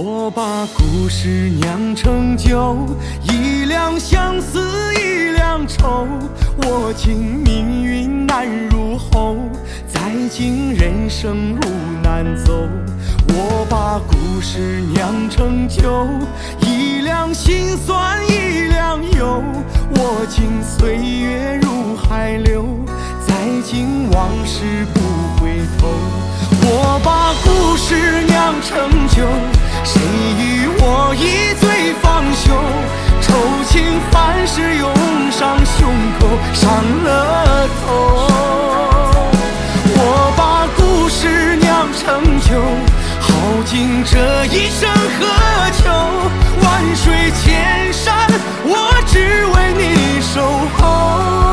我把故事酿成酒，一两相思一两愁。我今命运难入喉，再经人生路难走。我把故事酿成酒，一两心酸一两忧。我今岁月如海流，再经往事不回头。我把故事酿成酒，谁与我一醉方休？愁情烦事涌上胸口，伤了头。我把故事酿成酒，耗尽这一生何求？万水千山，我只为你守候。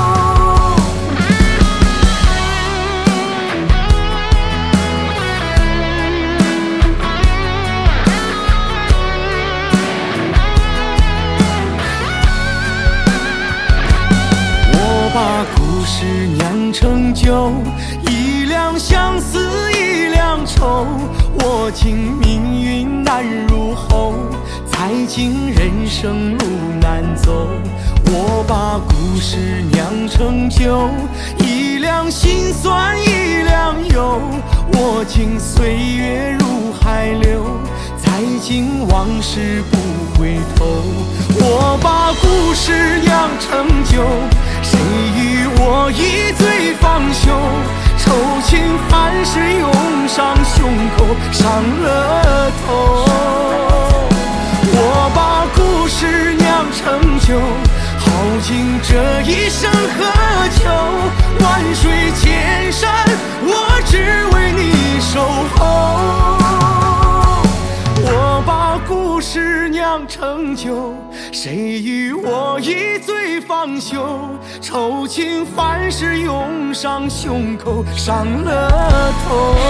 把故事酿成酒，一两相思一两愁。我今命运难入喉，再经人生路难走。我把故事酿成酒，一两心酸一两忧。我今岁月如海流，再经往事不回头。我把故事酿成酒，谁与我一醉方休？愁情烦事涌上胸口，伤了头。我把故事酿成酒，耗尽这一生何求？万水千山，我只为你守候。我把故事酿成酒，谁与我一醉方休？愁情烦事涌上胸口，伤了头。